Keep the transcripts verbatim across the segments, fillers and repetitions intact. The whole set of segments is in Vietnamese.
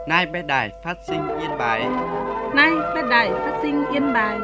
Nay bé đài phát sinh Yên Bái. Nay bé đài phát sinh Yên Bái.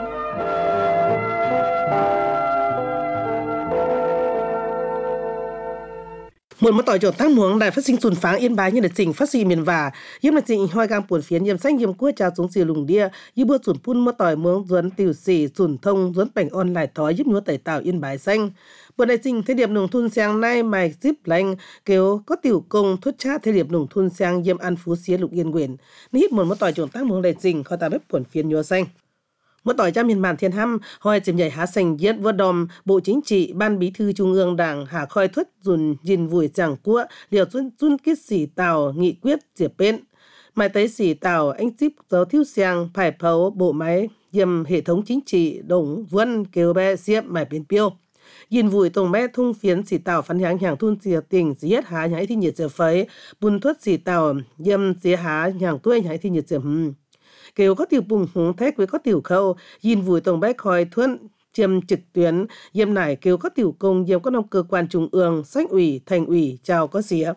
Một mất tỏi chỗ thang muống đài phát sinh sùn pháng Yên Bái như là trình phát sinh miền và yếm là trình hoi gang buồn phiến yếm xanh yếm cua trà xuống xì lùng đia yếm bữa sùn phun mất tỏi muống duấn tiểu xì sùn thông duấn bảnh on lại thói yếm nhúa tẩy tạo Yên Bái xanh. Bữa đại trình thế điệp nông thôn sang nay mày zip lanh kêu có tiểu công thốt chát thế điệp nông thôn sang yếm ăn phú xía lục yên quyền. Nít một mất tỏi chỗ thang muống đại trình kho ta bếp buồn phiến nhúa xanh. Một tỏi cha miền bản thiên hăm hoi chìm nhảy há sành yết vỡ đòm bộ chính trị ban bí thư trung ương đảng hà khoi thuất dùn dìn vùi chẳng cua liều dun dun kết xỉ tàu nghị quyết diệp bên mai tới xỉ tàu anh zip giáo thiếu sang phải phấu bộ máy yêm hệ thống chính trị đồng vân kêu bé xiếp mải bên piêu dìn vùi tổng bé thung phiến xỉ tàu phán hàng hàng thun xỉa tình giết há nhảy thi nhiệt diệp phấy bùn thuất xỉ tàu yêm xỉa há hàng tuổi nhảy thi nhiệt diệp hừm kêu có tiểu bùng hùng thét với có tiểu khâu nhìn vùi tổng bé khoi thuận chiêm trực tuyến yêm nải kêu có tiểu công yêm có nông cơ quan trung ương sách ủy thành ủy chào có xía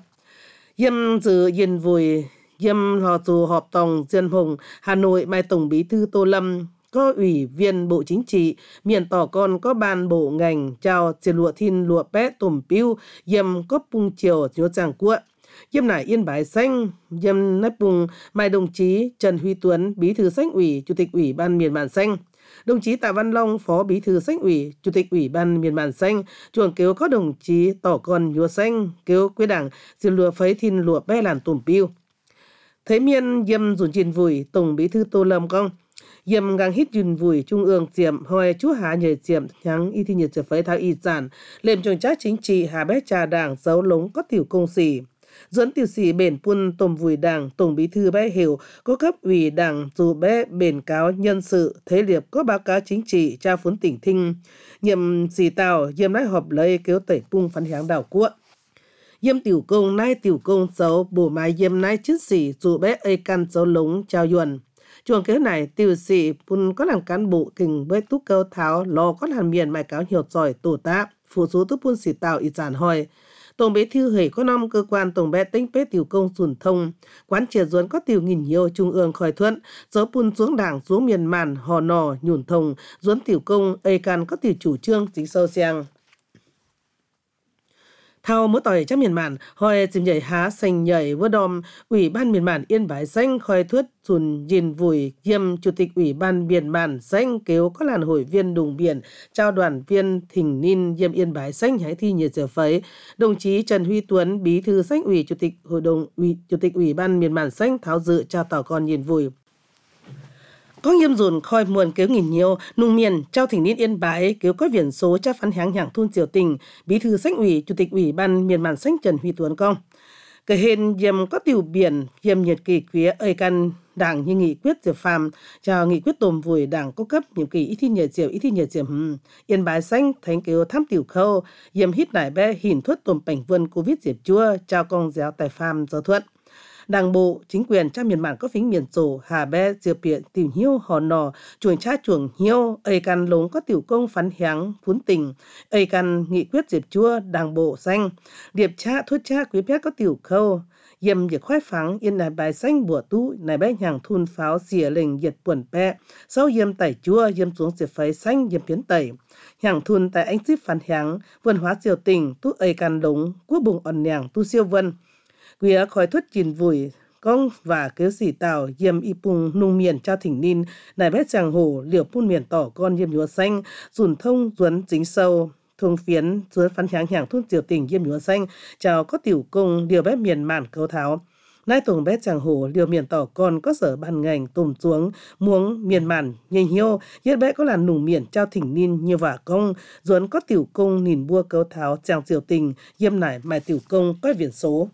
yêm dự nhìn vùi yêm lò dù họp tổng dân hùng Hà Nội mai tổng bí thư Tô Lâm có ủy viên bộ chính trị miền tỏ con có ban bộ ngành chào tiền lụa thiên lụa bé tùm piu yêm có bung chiều nhớ chàng cuộn yêm nải Yên Bái xanh yêm nách bùng mai đồng chí Trần Huy Tuấn bí thư sách ủy chủ tịch ủy ban miền bản xanh đồng chí Tạ Văn Long phó bí thư sách ủy chủ tịch ủy ban miền bản xanh chuồng kêu có đồng chí tỏ con nhúa xanh kêu quê đảng diên lụa phấy thiên lụa bé làn tùm piu thấy miên yêm dùn chín vùi tổng bí thư Tô Lâm công yêm gang hít dùn vùi trung ương diệm hoi chú hà nhờ diệm nhắng y thi nhiệt diệp phấy thao y giản lềm trường trách chính trị hà bé trà đảng dấu lống có tiểu công xỉ dẫn tiểu sĩ bền quân tổng vùi đảng tổng bí thư bé hiểu có cấp ủy đảng dù bé bền cáo nhân sự thế liệp có báo cáo chính trị tra phún tỉnh thinh nhiệm xì tàu yêm nái họp lấy kéo tẩy pung phán háng đảo cuộn yêm tiểu công nai tiểu công dấu bổ mai yêm nai chức sĩ dù bé ây căn dấu lống trao yuan chuồng kế này tiểu sĩ pun có làm cán bộ kình với túc câu tháo lo có làm miền mai cáo hiểu giỏi tổ tá phụ số túc pun xì tàu ít giản hoi tổng bí thư hề có năm cơ quan tổng bé tính bế tiểu công sùn thông quán triệt duấn có tiểu nghìn nhiều trung ương khỏi thuận dấu pun xuống đảng xuống miền màn hò nò nhủn thông duấn tiểu công ây can có tiểu chủ trương chính sâu xiang thao mỗi tỏi trong miền màn hoi chìm nhảy há xanh nhảy vỡ đòm ủy ban miền màn Yên Bái xanh khoi thuất dùn dìn vùi kiêm chủ tịch ủy ban miền màn xanh kêu có làn hội viên đùng biển trao đoàn viên thỉnh ninh yêm Yên Bái xanh hãy thi nhiệt giờ phấy đồng chí Trần Huy Tuấn bí thư sách ủy chủ tịch hội đồng ủy chủ tịch ủy ban miền màn xanh tháo dự trao tỏ con nhìn vùi có nghiêm dồn khoi muôn kéo nghìn nhiều nung miền trao thỉnh ninh Yên Bái kéo có viển số cha phán háng hạng thôn triều tình bí thư sách ủy chủ tịch ủy ban miền màn xanh Trần Huy Tuấn công cái hên yếm có tiểu biển yếm nhiệt kỳ quý ơi căn đảng như nghị quyết diệp phàm chào nghị quyết tồm vùi đảng có cấp nhiệm kỳ ít thi nhiệt diệp ít thi nhiệt diệp hmm. Yên Bái xanh thánh kéo thám tiểu khâu yếm hít nải bé hìn thuất tồm bảnh vân covid diệp chua chào công giáo tài phàm giáo thuận đảng bộ chính quyền trong miền bản có phính miền sổ hà bé diệp biển tiểu hiếu hò nò chuồng cha chuồng hiếu ây căn lống có tiểu công phán háng phún tình ây căn nghị quyết diệp chua đảng bộ xanh điệp cha thuất cha quý pét có tiểu khâu yếm việc khoái pháng Yên Nải Bái xanh bùa tú nải bé nhàng thun pháo xỉa lệnh diệt buồn pe sau yếm tẩy chua yếm xuống diệp phấy xanh yếm phiến tẩy nhàng thun tại anh zip phán háng vườn hóa diều tình tú ây căn lống quốc bùng òn nhàng tu siêu vân quía khói thuất chìn vùi công và kéo xỉ tàu yếm y pung nung miền trao thỉnh ninh nải bé chàng hồ liều pun miền tỏ con yếm nhúa xanh dùn thông duấn chính sâu thùng phiến duấn phán háng hàng thôn triều tình yếm nhúa xanh chào có tiểu công liều bé miền màn cấu tháo nai tổng bé chàng hồ liều miền tỏ con có sở ban ngành tùm xuống muống miền màn nhây hiêu yết bé có là nùng miền trao thỉnh ninh như vả công duấn có tiểu công nhìn bua cấu tháo chàng triều tình yếm nải mài tiểu công có viển số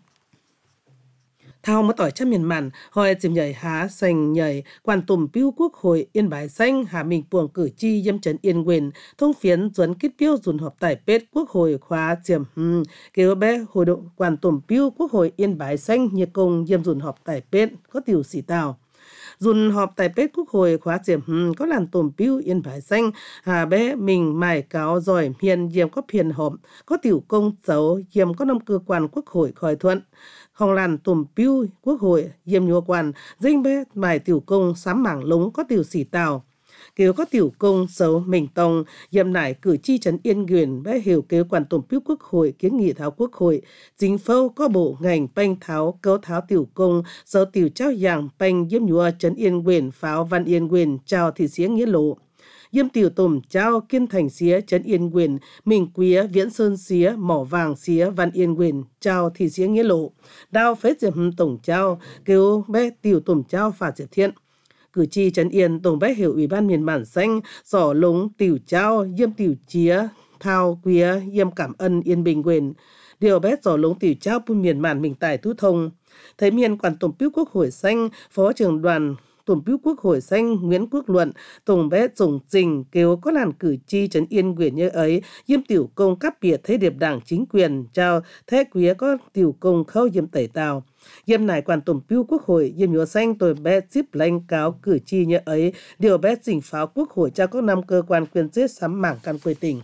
thao mất tỏi trăm miền màn hoi chìm nhảy há xanh nhảy quan tùm piu quốc hội Yên Bái xanh hà mình buồng cử tri yêm trấn Yên quyền thông phiến duấn kết piu dùn họp tải pết quốc hội khóa chiềm hmm. kêu bé hội động quan tùm piu quốc hội Yên Bái xanh nhiệt công yêm dùn họp tải pết có tiểu sĩ tào dùn họp tại pết quốc hội khóa chiềm hmm, có làn tùm piu Yên Bái xanh hà bé mình mải cáo giỏi hiền yêm có phiền họp có tiểu công xấu yêm có năm cơ quan quốc hội khởi thuận hòng làn tùm piu quốc hội yếm nhua quan dinh bé bài tiểu công sám mảng lúng có tiểu xỉ tàu kêu có tiểu công xấu mình tông yếm nải cử tri trấn Yên Quyền bé hiểu kêu quản tùm piu quốc hội kiến nghị tháo quốc hội chính phâu có bộ ngành banh tháo cấu tháo tiểu công xấu tiểu trao giảng banh yếm nhua trấn Yên Quyền pháo văn Yên Quyền chào thị xía nghĩa lộ yếm tiểu tùm trao kiên thành xía trấn Yên Quyền mình quía viễn sơn xía mỏ vàng xía văn Yên Quyền trao thị xía nghĩa lộ đao phết diệp tổng trao kêu bé tiểu tùm trao phạt diệp thiện cử tri trấn Yên tổng bé hiểu ủy ban miền bản xanh sỏ lúng tiểu trao yếm tiểu chía thao quía yếm cảm ơn Yên Bình Quyền điều bé sỏ lúng tiểu trao pun miền bản mình tài tú thông thấy miền quản tổng piu quốc hội xanh phó trưởng đoàn tổng piu quốc hội xanh Nguyễn Quốc Luận tổng bé dùng trình kêu có làn cử tri trấn Yên Quyền như ấy yếm tiểu công cấp biệt thế điệp đảng chính quyền trao thế quía có tiểu công khâu yếm tẩy tàu yếm nải quản tổng piu quốc hội yếm nhúa xanh tôi bé zip lãnh cáo cử tri như ấy điều bé chỉnh pháo quốc hội cho các năm cơ quan quyền giết sắm mảng căn quê tỉnh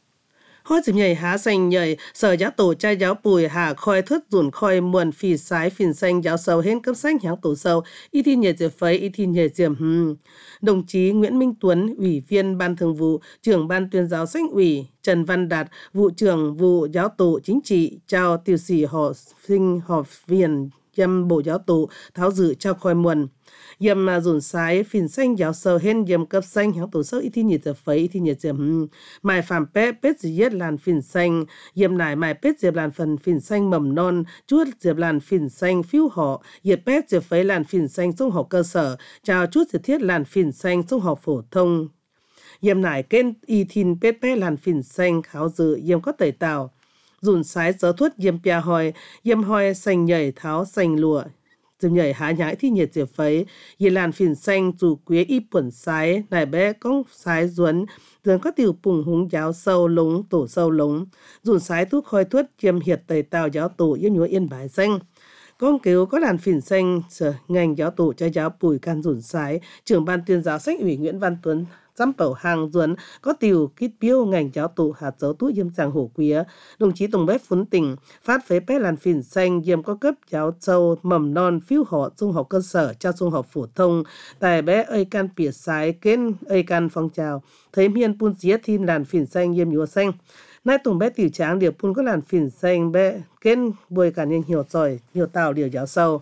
Hoi dìm nhảy há xanh nhảy, sở giáo tổ trai giáo bùi hà khoi thất dùn khoi muôn phì sái phìn xanh giáo sâu hên cấp xanh hãng tổ sâu, y thi nhảy dịp phấy, y thi nhảy dịp hừm. Đồng chí Nguyễn Minh Tuấn, Ủy viên Ban Thường vụ, trưởng Ban tuyên giáo xanh ủy, Trần Văn Đạt, vụ trưởng vụ giáo tổ chính trị, chào tiểu sĩ họ sinh họ viên, dâm bộ giáo tổ, tháo dự trao khoi muôn. Yếm mà dùn sái phìn xanh giáo sâu hên yếm cấp xanh hãng tổ sâu y thi nhiệt dịp phấy y thi nhiệt dịp hừm. Mài phạm pé pết dì yết làn phìn xanh yếm nải mài pết dịp làn phần phìn xanh mầm non chuốt dịp làn phìn xanh phiếu họ yết pết dịp phấy làn phìn xanh trung học cơ sở chào chút dịp thiết làn phìn xanh trung học phổ thông yếm nải kênh y thìn pết pết làn phìn xanh kháo dự yếm có tẩy tàu dùn sái gió thuất yếm pia hoi yếm hoi xanh nhảy tháo xanh lụa dùm nhảy há nhãi thi nhiệt dịp phấy yê làn phìn xanh dù quế y bẩn sái nải bé công sái duấn dường có tiểu bùng húng giáo sâu lúng tổ sâu lúng dùn sái thuốc khoi thuất yếm hiệt tẩy tàu giáo tổ yếm nhúa Yên Bái xanh con kêu có làn phìn xanh sở ngành giáo tổ cho giáo bùi can dùn sái trưởng ban tuyên giáo sách ủy Nguyễn Văn Tuấn dăm bảo hàng duấn có tiểu kít biêu ngành giáo tổ hạt dấu tú yếm giang hổ quía đồng chí tổng bếp phún tỉnh phát phế bé làn phìn xanh yếm có cấp giáo châu mầm non phiếu họ trung học cơ sở cho trung học phổ thông tại bé ơi can pỉa sái kên ơi can phong trào thấy miên pun día thin làn phìn xanh yếm nhúa xanh nay tổng bé tiểu tráng điều pun có làn phìn xanh bé kên bồi cả nhanh hiểu giỏi nhiều tàu điều giáo sâu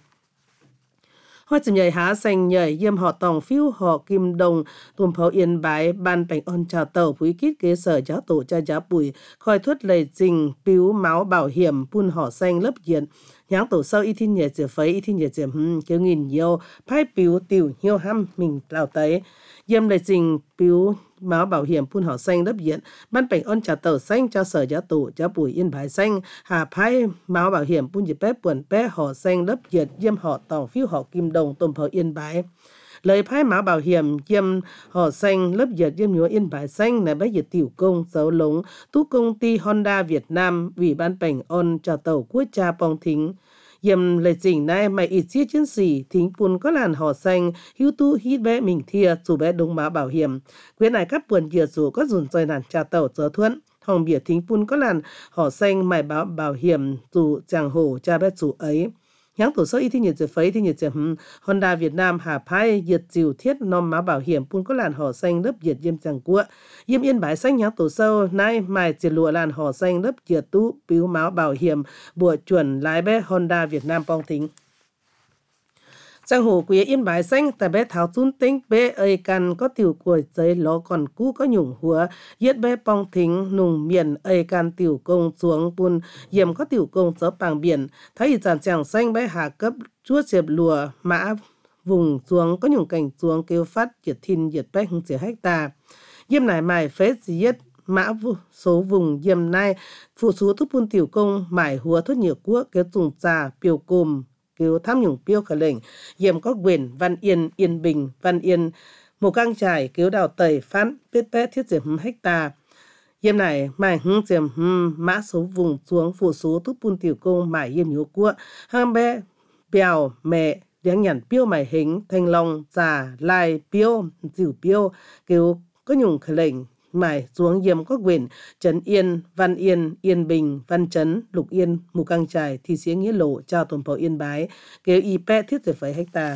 Hoa chìm nhảy há xanh nhảy yếm họ tòng phiếu họ kim đồng tùm pháo Yên Bái ban bánh ôn chào tàu phúi kít kế sở giáo tổ cha giáo bùi khoi thuất lầy trình piếu máu bảo hiểm pun họ xanh lấp diện nháng tổ sâu y thiên nhiệt dịp phấy y thiên nhiệt dịp hừm kêu nghìn nhiều phái piếu tiểu hiêu hăm mình lào tấy yếm lầy trình piếu máu bảo hiểm phun họ xanh lấp diện ban bánh ôn chào tàu xanh cho sở giáo tổ giáo bùi Yên Bái xanh hà phái máu bảo hiểm phun dịp bé buồn bé họ xanh lấp diện yếm họ tòng phiếu họ kim đồng tùm pháo Yên Bái lời phái máu bảo hiểm yếm họ xanh lớp dệt yếm nhúa Yên Bái xanh là bé dệt tiểu công dấu lống tú công ty Honda Việt Nam ủy ban bánh ôn chào tàu quốc cha bong thính yếm lệ chỉnh này mày ít chiếc chiến sĩ thính pun có làn họ xanh hiu tu hít bé mình thia dù bé đúng máu bảo hiểm quyến này các buồn dìa dù có dùn dòi làn chào tàu dỡ thuẫn hồng bìa thính pun có làn họ xanh mày báo bảo hiểm dù chàng hổ cha bé dù ấy nháng tổ sơ y thi nhiệt dịp phấy thi nhiệt dịp Honda Việt Nam hà phái diệt diều thiết nom máu bảo hiểm pun có làn họ xanh lớp diệt yếm chẳng cua yếm Yên Bái xanh nháng tổ sơ nay mài diệt lụa làn họ xanh lớp diệt tú piếu máu bảo hiểm bùa chuẩn lái bé Honda Việt Nam bong thính Giang hồ quía Yên Bái xanh tại bé tháo chun tính bé ơi can có tiểu củi giấy ló còn cũ có nhủng húa yết bé bong thính nùng miền ơi can tiểu công xuống pun yếm có tiểu công dỡ bàng biển thấy giàn chàng xanh bé hạ cấp chúa diệp lùa mã vùng xuống có nhủng cảnh xuống kêu phát diệt thìn diệt bé hưng diệt hecta yếm nải mài phết diệt mã số vùng yếm nai phụ số thuốc pun tiểu công mải húa thuốc nhiều quốc kêu dùng trà piều cùm kêu tham nhũng piêu khởi lệnh yếm có quyền Văn Yên Yên Bình Văn Yên một căng trải kêu đào tẩy phán biết bé thiết diệp hecta yếm này mài hưng diệp mã số vùng xuống phụ số thuốc pun tiểu công mải yếm nhúa quốc hang bé bèo mẹ tiếng nhàn piêu mải hình thanh long già lai piêu dìu piêu kêu có nhung khởi lệnh mải xuống yếm có quyền Trấn Yên, Văn Yên, Yên Bình, Văn Trấn, Lục Yên, Mù Căng Chải, Thị Xía Nghĩa Lộ, Chào Tồn Phổ Yên Bái, kêu y pet thiết rồi phải hectare.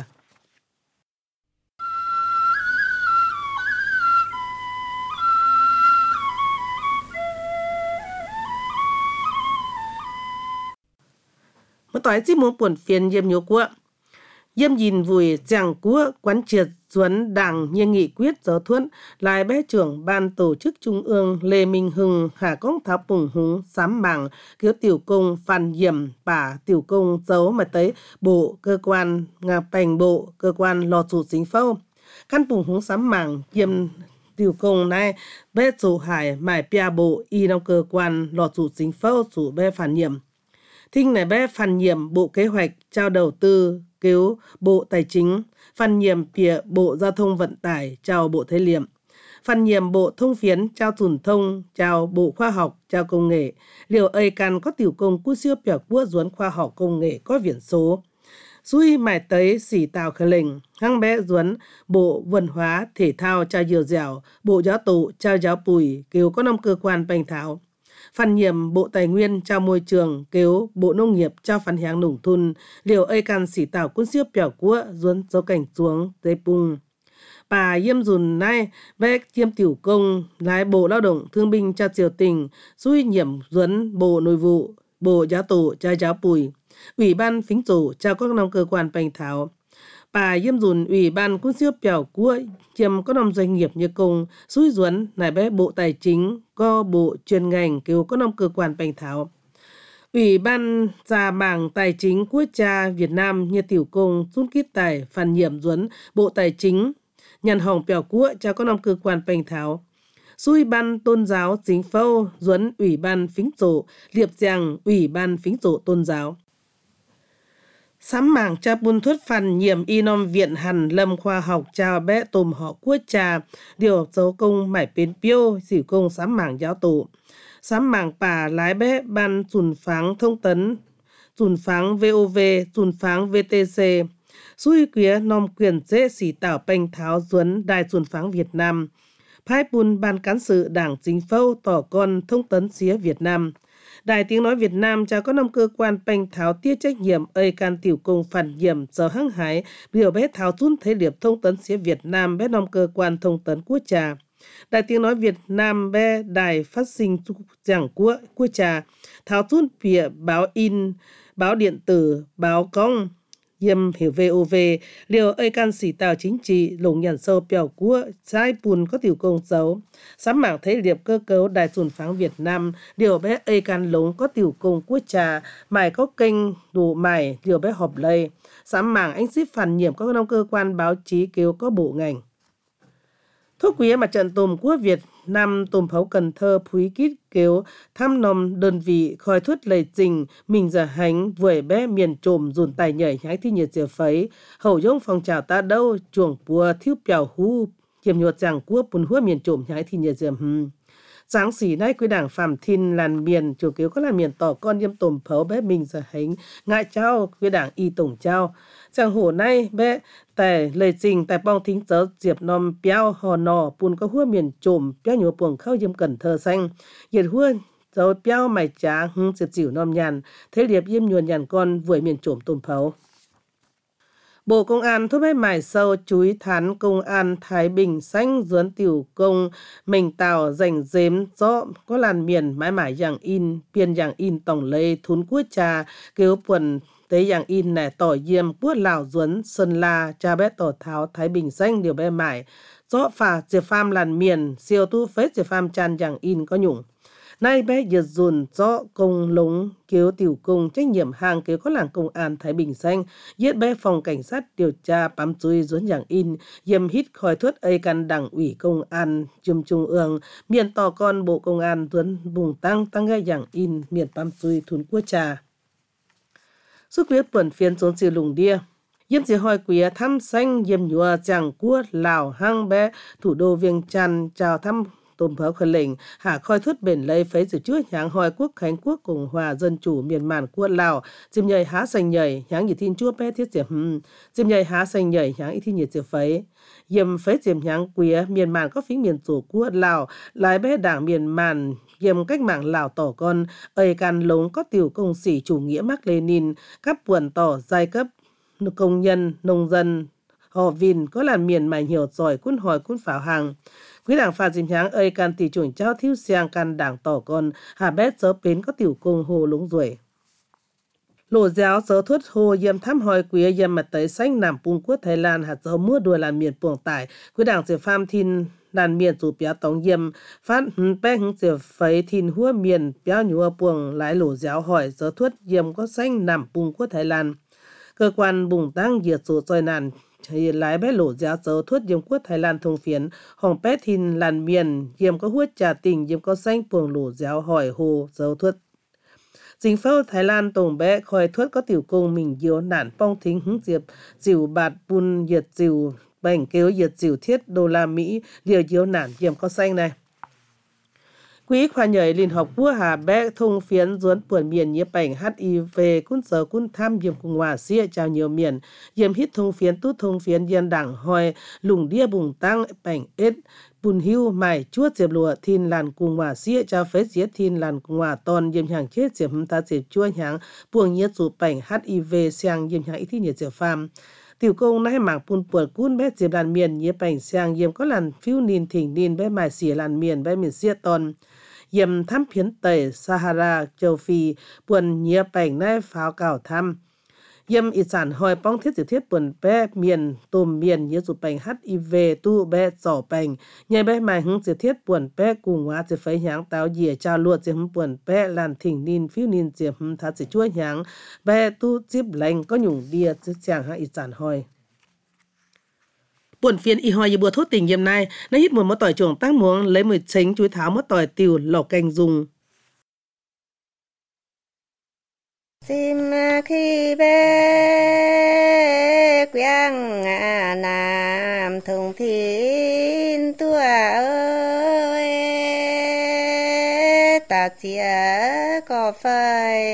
Một tỏi chỉ muốn buồn phiền yếm nhố của yếm nhìn vùi chẳng của quán triệt duấn đảng như nghị quyết giáo thuận lại bé trưởng ban tổ chức trung ương Lê Minh Hưng Hà Công Tháo Bùng Húng sám bảng kiểu tiểu công Phan Diệm bả tiểu công dấu mà tới bộ cơ quan ngà bành bộ cơ quan lò chủ chính phâu căn Bùng Húng sám bảng yếm tiểu công này bé chủ hải mải pia bộ y trong cơ quan lò chủ chính phâu chủ bé phản nhiệm thinh này bé phản nhiệm bộ kế hoạch trao đầu tư cứu bộ tài chính phản nhiệm phía bộ giao thông vận tải trao bộ thế liệm phản nhiệm bộ thông phiến trao truyền thông trao bộ khoa học trao công nghệ liệu ấy cần có tiểu công cú siêu biểu quốc duấn khoa học công nghệ có viễn số suy mải tới xỉ tàu khởi lệnh hăng bé duấn bộ văn hóa thể thao trao diều dẻo bộ giáo tụ trao giáo bùi kêu có năm cơ quan bành thảo phản nhiệm bộ tài nguyên trao môi trường kêu bộ nông nghiệp trao phản hàng nông thôn liệu ấy can xỉ tảo quân siêu biểu của duấn dấu cảnh xuống tây pung bà yêm dùn nay bé tiêm tiểu công lái bộ lao động thương binh trao triều tình suy nhiệm duấn bộ nội vụ bộ giáo tổ trao giáo bùi ủy ban phính tổ trao các năm cơ quan bành thảo bà yêm dùn ủy ban quân siêu biểu của chiếm có năm doanh nghiệp như công suy duấn này bé bộ tài chính có bộ chuyên ngành kêu có năm cơ quan bành thảo ủy ban gia bảng tài chính quốc gia Việt Nam như tiểu công rút kít tài phản nhiệm duấn bộ tài chính nhận hỏng biểu của cho có năm cơ quan bành thảo suy ban tôn giáo chính phâu duấn ủy ban phính tổ liệp giang ủy ban phính tổ tôn giáo sám mảng cha bun thuất phản nhiệm y nom viện hàn lâm khoa học cha bé tùm họ quốc cha điều dấu công mải bến piêu xỉu công sám mảng giáo tổ sám mảng bà lái bé ban chùn pháng thông tấn chùn pháng vê o vê chùn pháng vê tê xê suy quía nom quyền dễ xỉ tảo bành tháo duấn đài chùn pháng Việt Nam phái bun ban cán sự đảng chính phâu tỏ con thông tấn xía Việt Nam Đài Tiếng Nói Việt Nam cho có năm cơ quan bành tháo tiết trách nhiệm ơi can tiểu công phản nhiệm giờ hăng hái biểu bé tháo rút thế liệp thông tấn xía Việt Nam bé năm cơ quan thông tấn quốc trà Đài Tiếng Nói Việt Nam bé đài phát sinh giảng quốc quốc trà tháo rút phía báo in báo điện tử báo công yêm hiểu vê o vê liệu ơi can xỉ tàu chính trị lồng nhận sâu biểu của trái bùn có tiểu công dấu sám mảng thấy liệp cơ cấu đài chùn pháng Việt Nam điều bé ơi can lống có tiểu công quốc trà mải có kênh đủ mải điều bé họp lây sám mảng anh ship phản nhiệm các năm cơ quan báo chí kêu có bộ ngành thuốc quý mặt trận tùm quốc Việt Nam tùm phấu Cần Thơ phúy kít kêu thăm nòm đơn vị khói thuất lầy trình mình giờ hành vùi bé miền trồm dùn tài nhảy hái thi nhiệt diệp phấy hậu dông phòng trào ta đâu chuồng bùa thiếu bèo hú chiếm nhuột giảng quốc bùn hua miền trồm hái thi nhiệt diệp hừm sáng xỉ nay quý đảng phạm thìn làn miền chủ kêu có là miền tỏ con yếm tùm phấu bé mình giờ hành ngại trao quý đảng y tổng trao chẳng hổ nay bé tại lời trình tại bong thính chớ diệp nom béo hò nò bùn có hua miền trồm béo nhúa buồng khâu yếm Cần Thơ xanh nhiệt hua dấu béo mày trá hưng diệp dịu nom nhàn thế liệp yếm nhuần nhàn con vùi miền trồm tùm phấu Bộ Công an thúc bé mải sâu chúi thán công an Thái Bình xanh duấn tiểu công mình tàu dành dếm rõ có làn miền mãi mãi dạng in biên dạng in tổng lây thún quốc trà kêu quần tế dạng in nẻ tỏ diêm quốc lào duấn sơn la cha bé tỏ tháo Thái Bình xanh điều bé mải rõ phà diệp pham làn miền siêu tu phết diệp pham chan dạng in có nhủng nay bé giật dùn rõ công lống kêu tiểu công trách nhiệm hàng kêu có làng công an Thái Bình xanh giết bé phòng cảnh sát điều tra bám chui duấn dạng in yếm hít khói thuất ây căn đảng ủy công an chùm trung ương miền tỏ con bộ công an duấn bùng tăng tăng gây dạng in miền bám chui thún quốc trà xuất quyết tuần phiên trốn siêu lùng đia yếm chỉ hỏi quý thăm xanh yếm nhùa chẳng quốc Lào hang bé thủ đô Viêng Chăn chào thăm tùm pháo khởi lệnh hạ khói thuất bền lấy phấy dự trước nháng hỏi quốc khánh quốc Cộng hòa Dân chủ miền màn quốc Lào dìm nhầy há xanh nhầy nháng nhiệt thiên chúa bé thiết diệp hừm dìm nhầy há xanh nhầy nháng y thiên nhiệt diệp phấy yếm phế diệm nhang quía miền màn có phí miền tổ quốc Lào lái bé đảng miền màn yếm cách mạng Lào tỏ con ơi can lống có tiểu công sĩ chủ nghĩa Mác Lênin các buồn tỏ giai cấp công nhân nông dân họ Vin có làn miền mà nhiều giỏi quân hỏi quân pháo hàng quý đảng phạt dìm nháng ơi can tỷ chuẩn trao thiếu xiang can đảng tỏ con hà bét dớ bến có tiểu công hồ lúng ruồi lộ giáo dớ thuất hồ yếm thăm hỏi quý yếm mặt tới xanh nằm bung quốc Thái Lan hạt dấu mưa đùa làn miền buồng tải quý đảng diệp pham thin làn miền chủ béo tống yếm phát bé hứng diệp phấy thin hua miền béo nhúa buồng lái lộ giáo hỏi dớ thuất yếm có xanh nằm bung quốc Thái Lan cơ quan bùng tăng diệt số trôi nàn thì lái bé lộ giáo dấu thuất yếm quốc Thái Lan thông phiến hồng bé thin làn miền yếm có huốt trà tình yếm có xanh buồng lộ giáo hỏi hồ dấu thuất chính phủ Thái Lan tổng bé khoi thuất có tiểu công mình diếu nản phong thính hứng diệp dìu bạt bun diệt dìu bành kêu diệt dìu thiết đô la Mỹ liều diếu nản yếm có xanh này Quý khoa nhảy Liên Hợp Quốc Hà Bé thông phiến duốn buồn miền nhiễm bệnh hát i vê cún sở cún tham yếm cùng hòa xia chào nhiều miền yếm hít thông phiến tút thông phiến yên đảng hoi lùng đia bùng tăng bệnh ết bùn hưu mài chuốt diệp lụa thiên làn cùng hòa xia chào phế diết thiên làn cùng hòa ton yếm hàng chết diệp hâm ta diệp chua hàng buồng nhiệt dụ bệnh hát i vê sang yếm hàng ít thi nhiệt diệp phàm tiểu công nãy mảng bùn buồn cún bé diệp làn miền nhiễm bệnh sang yếm có làn phiêu nín thỉnh nín bé mài xỉa làn miền bé miền xia ton yếm thăm phiến tây Sahara châu Phi buồn nhía bệnh nay pháo cào thăm yếm ít sản hỏi bóng thiết dịch thiết buồn bé miền tôm miền nhía dụ bệnh hát i vê tu bé giỏ bệnh nhảy bé mài hứng dịch thiết buồn bé cùng hóa dịch phấy nháng táo dìa trao luộc dịch hứng buồn bé làn thỉnh nín phiêu nín dịch hứng thá dịch chua nháng bé tu chip lành có nhung đia dịch chàng hạ ít sản hỏi buồn phiền y hoi như bùa thốt tình yếm này nó hít một mớ tỏi trồng tác muống lấy mười tránh chuối tháo mớ tỏi tiêu lẩu canh dùng chim khi bé quang nam thùng thiên tua ơi ta chia có phải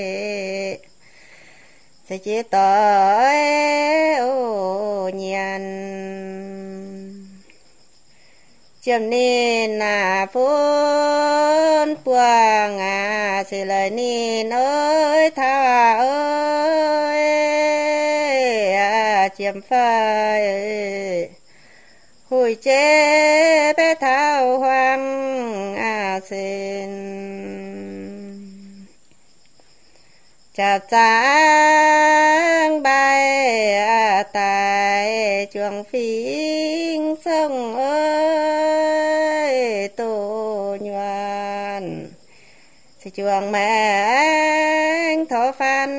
sẽ chỉ tội ô nhàn chấm nên là phun buông à sẽ lời nên ơi tha ơi à chấm phai hồi chế bé thao hoang à xin chà tráng bay à tại chuồng phiến sông ơi tô nhoan sẽ chuồng mang thọ phan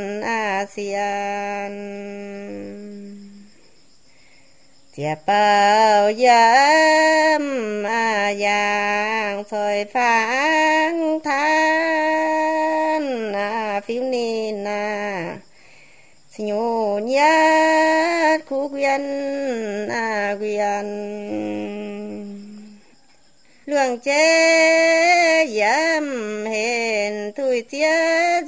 ASEAN chè bao dâm à giang soi phán than à phiếu nên à nhô nhát khu quyên à quyên luồng chế dâm hèn thui chế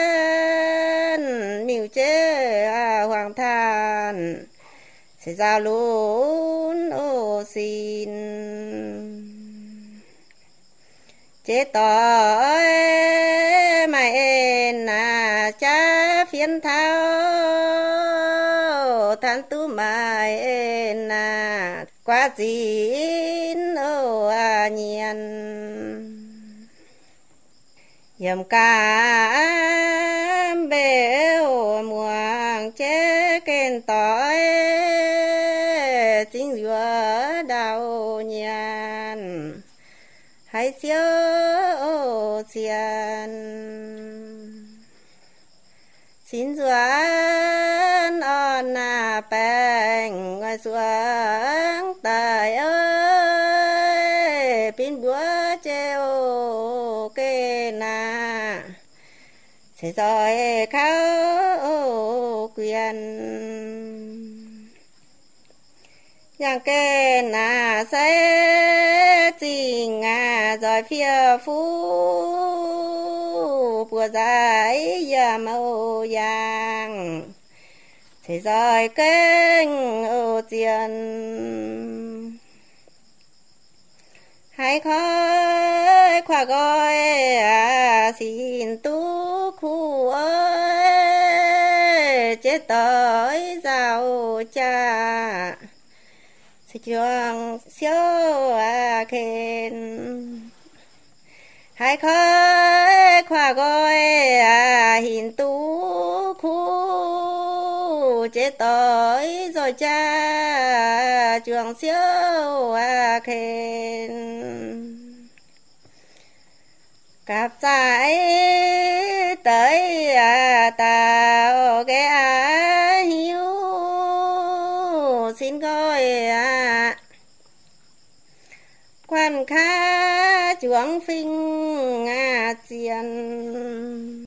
doan miêu chế à hoàng than sẽ giao lún ô xin chế tỏi mai en à cha phiến thao than tu mai en à quá chín ô à nhiên yếm cam bèo muang chế kén tỏi chính giữa đào nhàn hãy xíu xiên xin doan on à bèn ngoài xuống tài ơi pin búa treo kê na sẽ rồi khao quyền yang kê na sẽ tình à rồi phía phú bùa giải giờ màu vàng sẽ rồi kênh ô tiền hãy khói khoa gọi à xin tu khu ơi chết tới giàu cha sẽ trường siêu à khen hãy khói khoa gọi à hin tu khu chết tới rồi cha trường siêu à khen cặp trái tới à tao cái à hiếu xin gọi à quan khá chuông phinh à tiền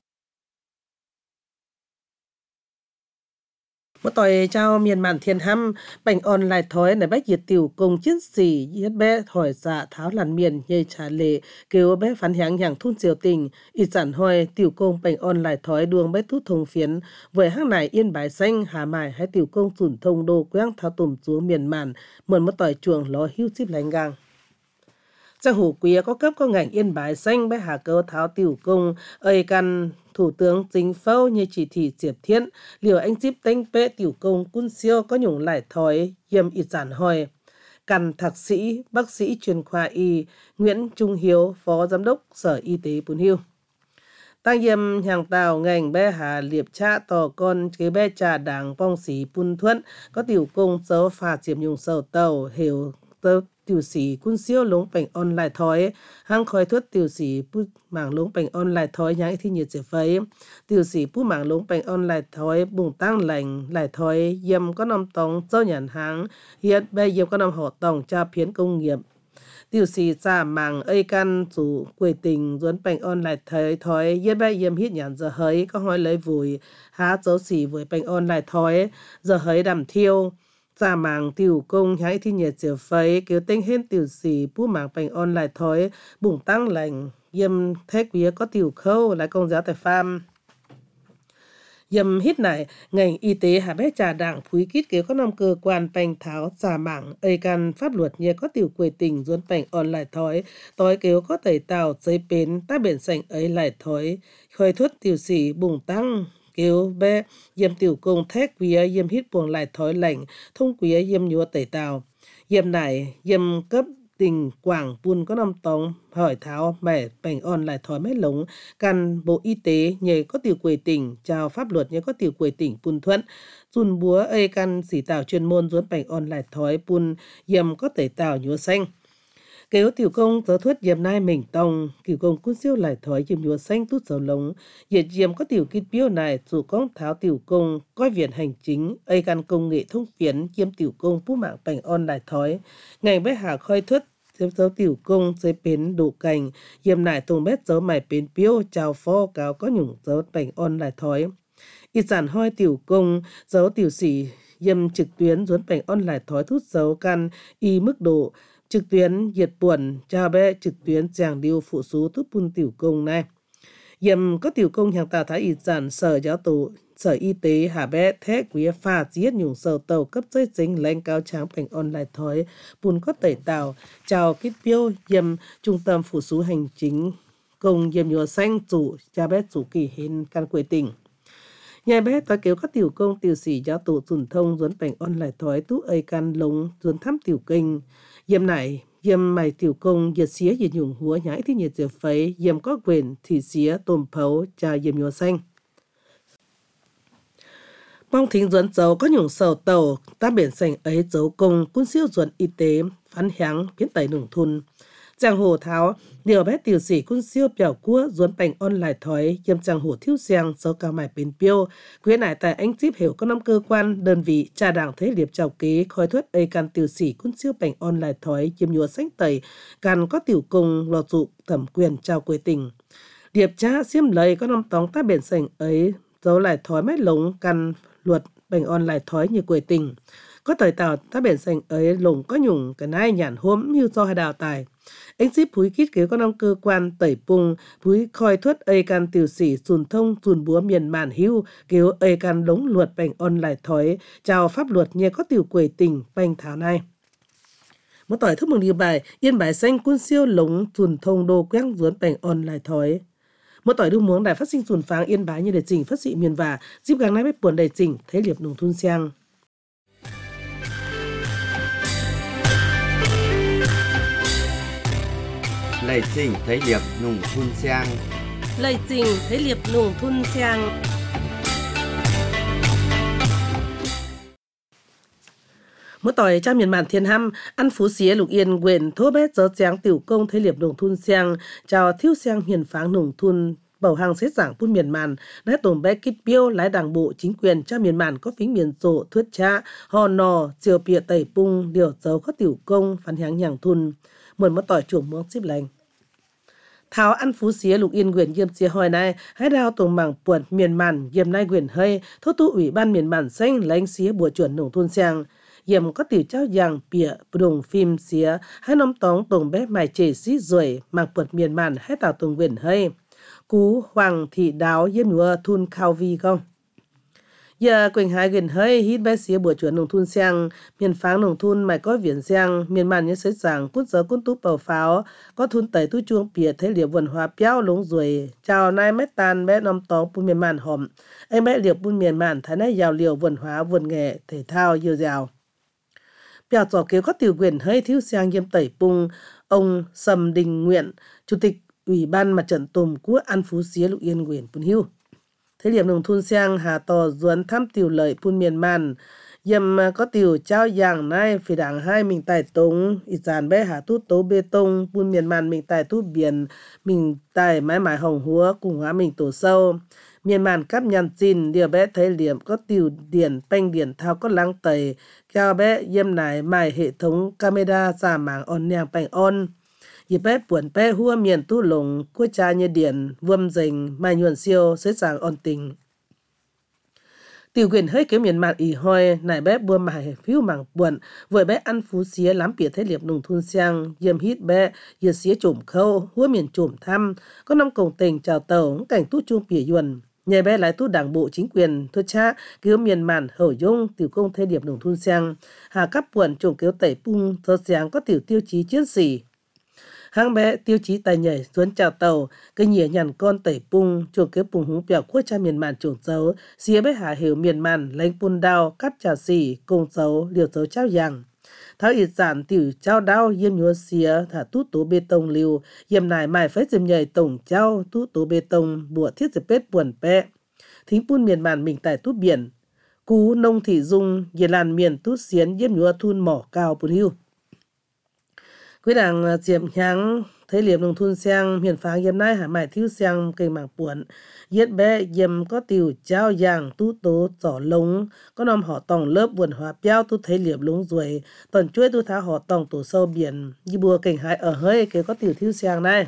một tỏi trao miền mạn thiên hăm bành on lại thói để bách diệt tiểu công chiến sĩ giết bé hỏi dạ tháo làn miền nhây trả lệ kêu bé phán h향 hàng thun diều tình ít giản hoi tiểu công bành on lại thói đuông bé thút thông phiến với hang này yên bái xanh hà mài hay tiểu công sủn thông đô quang tháo tùm xuống miền mạn mượn một tỏi chuồng ló hưu chip lánh gang Giang hồ quý có cấp có ngành yên bái xanh bé hà cơ tháo tiểu công ơi căn Thủ tướng Chính phủ như chỉ thị Diệp Thiên liều anh díp đánh bế tiểu công quân siêu có nhủng lại thói yếm ít giản hỏi Cằn thạc sĩ bác sĩ chuyên khoa y Nguyễn Trung Hiếu phó giám đốc Sở Y tế Bún Hiêu tăng yếm hàng tàu ngành bé hà liệp cha tò con kế bé trà đảng bong sĩ Bún Thuận có tiểu công dấu phà chiếm nhung sầu tàu hiểu tàu tiểu sĩ quân siêu lống bành online thói hang khói thuất tiểu sĩ bút mảng lống bành online thói nhãn thi nhiệt sẽ phấy tiểu sĩ bút mảng lống bành online thói bùng tăng lành lại thói yếm có nằm tòng châu nhàn háng hiện bây yếm có nằm họ tòng cha phiến công nghiệp tiểu sĩ giả mảng ây căn chủ quê tình duấn bành online thói thói hiện bây yếm hít nhàn giờ hấy có hỏi lấy vùi há dấu sĩ với bành online thói giờ hấy đầm thiêu giả mảng tiểu công hãy thi nhiệt diệu phấy kêu tên hết tiểu sĩ bút mảng bành online thói bùng tăng lành yếm thách vía có tiểu khâu lại công giáo tại farm yếm hít này ngành y tế hà bé trà đảng phúi kít kêu có năm cơ quan bành tháo giả mảng ây căn pháp luật như có tiểu quê tình duấn bành online thói tối kêu có tẩy tàu giấy bến ta biển sành ấy lại thói khơi thuất tiểu sĩ bùng tăng kêu bé yếm tiểu công thách vía yếm hít buồng lại thói lạnh thông quý yếm nhúa tẩy tàu yếm này yếm cấp tình quảng bùn có năm tông hỏi tháo mẹ bành on lại thói mấy lống căn bộ y tế nhờ có tiểu quê tỉnh chào pháp luật nhờ có tiểu quê tỉnh Bún Thuận dùn búa ây căn sĩ tảo chuyên môn duốn bành on lại thói bùn yếm có tẩy tàu nhúa xanh kêu tiểu công tớ thuất yếm nai mình tông kiểu công cút siêu lại thói yếm nhúa xanh tút dầu lống yết yếm có tiểu kít biêu này chủ công tháo tiểu công coi viện hành chính ây căn công nghệ thông phiến yếm tiểu công bút mạng bành on lại thói ngành bé hà khoi thuất dấu tiểu công dây bến đủ cành yếm nải tùng bét dấu mải bến biêu chào phó cáo có nhủng dấu bành on lại thói ít giản hoi tiểu công dấu tiểu sĩ yếm trực tuyến duốn bành on lại thói thút dấu căn y mức độ trực tuyến diệt buồn cha bé trực tuyến chàng điêu phụ số tút bun tiểu công này yếm có tiểu công hàng tà thái ít giản sở giáo tổ sở y tế hà bé thét quý pha giết nhung sầu tàu cấp giấy chính lãnh cao tráng bành on lại thói bùn có tẩy tàu chào kết biêu yếm trung tâm phụ số hành chính công yếm nhúa xanh chủ cha bé chủ kỳ hình căn quê tỉnh nhà bé tối kêu các tiểu công tiểu sĩ giáo tổ dùn thông duốn bành on lại thói tú ơi căn lống duốn thăm tiểu kinh yếm này yếm mày tiểu công yết xía yết nhung húa nhãi thì nhiệt diệu phấy yếm có quyền thì xía tôm phấu cha yếm nhúa xanh mong thính duẩn dấu có nhung sầu tàu ta biển sành ấy dấu công quân siêu duẩn y tế phán h향 biến tẩy nùng thun Giang hồ tháo điều bé tiểu sĩ quân siêu biểu cua duẩn bành on lại thói yếm giang hồ thiếu giang dấu cao mải bến biêu quyến nải tại anh díp hiểu có năm cơ quan đơn vị trà đảng thế liệp chào kế khói thuất ây can tiểu sĩ quân siêu bành on lại thói yếm nhúa xanh tẩy can có tiểu công lọt dụ thẩm quyền trao quê tình điệp cha xiêm lấy có năm tóng ta biển sành ấy dấu lại thói mét lống căn luật bành on lại thói như quê tình có thời tàu ta bền xanh ấy lùng có nhung cái nai nhàn hôm như do hai đào tài anh ship phúi kít kế có năm cơ quan tẩy pung phúi khoi thuất ây can tiểu sĩ sùn thông sùn búa miền màn hưu kêu ây can đống luật bành on lại thói chào pháp luật nhé có tiểu quầy tình bành thảo này một tỏi thức mừng đi bài yên bài xanh quân siêu lống sùn thông đô quang duốn bành on lại thói một tỏi đu muống đài phát sinh sùn pháng yên bái như để chỉnh phát sĩ miền và dịp gang nay bếp buồn đầy chỉnh thế liệp nông thôn sang Lời trình thấy liệp nùng thun sang. Lời trình thấy liệp nùng thun sang. Mỗi tỏi cha miền màn thiên hăm ăn phú xía lục yên quyền thố bét gió tráng tiểu công thấy liệp nùng thun sang chào thiếu sang hiền pháng nùng thun bầu hàng xế giảng phun miền màn đã tồn bé kít biêu lái đảng bộ chính quyền cha miền màn có phính miền rộ thuyết cha hò nò chiều bịa tẩy pung điều dấu có tiểu công phản háng nhàng thun mượn mất tỏi chuồng muống xíp lành tháo ăn phú xía lục yên quyền yêm xía hồi này hãy đào tùng mảng puột miền màn yêm nay quyền hơi thốt tụ ủy ban miền màn xanh lãnh xía bùa chuẩn nông thôn sang yêm có tiểu trao giang bịa đồng phim xía hãy nông tóng tùng bé mài chê xí rồi mảng puột miền màn hãy đào tùng quyền hơi cú hoàng thị đáo yêm nhúa thun khao vi không giờ quỳnh hai quyền hơi hít bé xía bùa chuẩn nông thôn sang miền pháng nông thôn mày có viễn sang miền màn như sấy giảng cút giờ cút tú bầu pháo có thun tẩy tú chuông bìa thế liệp vườn hoa béo lúng ruồi chào nay mét tan bé nông tóng bún miền màn hòm anh bé liệp bún miền màn thái nay giàu liều vườn hóa vườn nghệ thể thao nhiều giàu bèo trò kéo có tiểu quyền hơi thiếu sang yêm tẩy pung ông Sầm Đình Nguyện chủ tịch ủy ban mặt trận tùm của an phú xía lục yên quyền bún hưu thế liệp nông thôn sang hà tò duẩn thăm tiểu lợi phun miền màn yêm có tiểu trao giảng nay phải đảng hai mình tài tống ít dàn bé hà tút tố bê tông phun miền màn mình tài tút biển mình tài mái mái hồng húa cùng hóa mình tổ sâu miền màn cắp nhàn chín điều bé thấy liệm có tiểu điển banh điển thao có lăng tẩy cao bé yêm nải mài hệ thống camera giả mảng on nèng bành on dịp bé buồn bé hua miền tu lồng của cha như điện vâm dình mai nhuận siêu xế sàng on tình tiểu quyền hơi kéo miền mạn ỉ hoi nải bé bua mài phiếu mảng buồn vội bé ăn phú xía lắm bịa thế liệp nông thôn sang yêm hít bé yết xía trộm khâu hua miền trộm thăm có năm cổng tình chào tàu cảnh tu chuông bịa yuần nhờ bé lái tu đảng bộ chính quyền thưa cha cứu miền màn hậu dung tiểu công thế liệp nông thôn sang hà cắp buồn trộm kéo tẩy pung thơ sáng có tiểu tiêu chí chiến sĩ hang bé tiêu chí tài nhảy xuống chào tàu cây nhỉa nhằn con tẩy pung chuồng kế pung húng bèo quốc cha miền màn chuồng dấu xía bé hạ hiểu miền màn lấy pun đao cắp trà xỉ cùng dấu liều dấu trao giang tháo ít giản tiểu trao đao yêm nhúa xía thả tút tố bê tông liều yêm nải mài phết dìm nhảy tổng trao tút tố bê tông bùa thiết dịp bết buồn bé thính pun miền màn mình tại tút biển cú nông thị dung yề làn miền tút xiến yêm nhúa thun mỏ cao bùn hưu quý đảng diệm nháng thấy liệp nông thôn sang miền pháng yêm nay hà mải thiếu sang cây mảng buồn yết bé yêm có tiểu trao giang tú tố giỏ lống có nòm họ tòng lớp buồn hóa béo tú thấy liệp lúng ruồi tuần chuối tú thá họ tòng tổ sâu biển như bùa cảnh hại ở hơi kế có tiểu thiếu sang này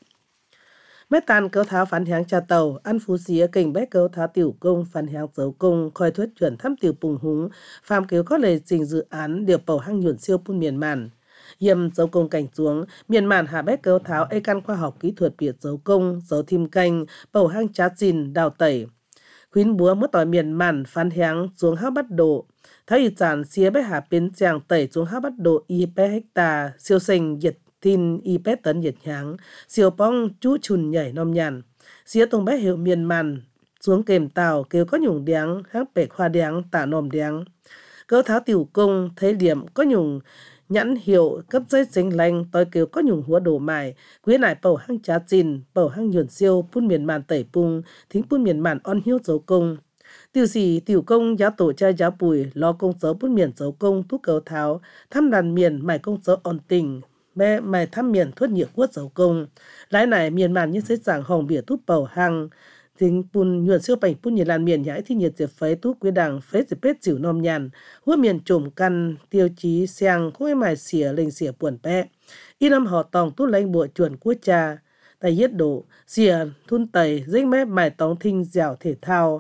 mét tan cấu tháo phán háng cha tàu ăn phú xía cảnh bé cấu tháo tiểu công phán háng dấu công khoi thuyết chuyển thăm tiểu bùng húng phàm kéo có lời trình dự án điều bầu hang nhuận siêu phun miền màn yêm dấu công cảnh xuống miền màn hạ bé cấu tháo ê căn khoa học kỹ thuật biệt dấu công dấu thim canh bầu hang trá chín đào tẩy khuyến búa mất tỏi miền màn phán háng xuống hao bắt độ thái y giản xía bé hạ biến chàng tẩy xuống hao bắt độ y bé hecta siêu sinh nhiệt tin y bé tấn nhiệt háng siêu bong chú chùn nhảy nom nhàn xía tung bé hiệu miền màn xuống kèm tàu kêu có nhung đéng hang bể khoa đéng tả nom đéng cấu tháo tiểu công thấy điểm có nhung nhãn hiệu cấp giấy xanh lanh tôi kêu có nhung húa đổ mài quý lại bầu hang trá chín bầu hang nhuận siêu phun miền màn tẩy pung thính phun miền màn on hiếu dấu công tiểu sĩ tiểu công giáo tổ trai giáo bùi lo công dấu phun miền dấu công thúc cầu tháo thăm đàn miền mài công dấu on tình mẹ mài thăm miền thuất nhiệt quốc dấu công lái này miền màn như xế giảng hồng bìa thúc bầu hang thính pun nhuận siêu bành pun nhiệt làn miền nhãi thì nhiệt diệp phấy tú quý đảng phế diệp bết chịu nom nhàn hua miền trùm căn tiêu chí sang khối mài xỉa lên xỉa buồn bé y năm họ tòng tú lãnh bộ chuẩn quốc cha tài yết độ xỉa thun tẩy dinh mép mài tóng thinh dẻo thể thao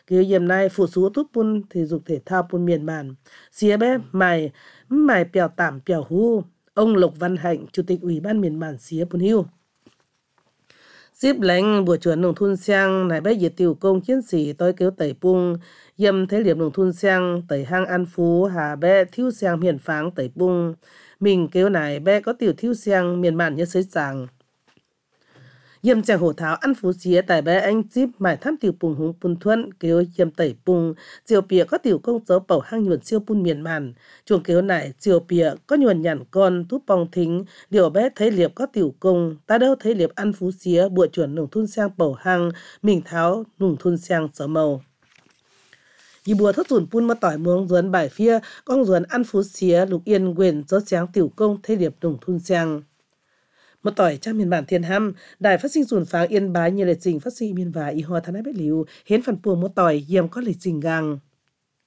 kiểu yếm này phụ số tút pun thể dục thể thao pun miền màn xía bé mày mày bèo tạm bèo hu ông Lộc Văn Hạnh chủ tịch ủy ban miền màn xía pun hiu xếp lãnh buổi chuẩn nông thôn sang này bé diệt tiểu công chiến sĩ tôi kêu tẩy pung yếm thế liệp nông thôn sang tẩy hang an phú hà bé thiếu sang miền pháng tẩy pung mình kêu này bé có tiểu thiếu sang miền màn như sấy sàng yếm chàng hổ tháo ăn phú xía tại bé anh chip mải tham tiểu pung hùng pun thuận kêu yếm tẩy pung chiều bìa có tiểu công dấu bảo hang nhuận siêu pun miền màn chuồng kêu này chiều bìa có nhuận nhằn con thúp bong thính điều bé thấy liệp có tiểu công ta đâu thấy liệp ăn phú xía buổi chuẩn nông thôn sang bảo hang mình tháo nông thôn sang sở màu y bùa thất dùn pun mà tỏi muông duẩn bài phía con duẩn ăn phú xía lục yên quyền gió sáng tiểu công thấy liệp nông thôn sang một tỏi trang miền bản thiên ham đài phát sinh dùn pháng yên bái như lịch trình phát sinh miền và y hoa thân ái bách liu hiến phần buông một tỏi yếm có lịch trình gang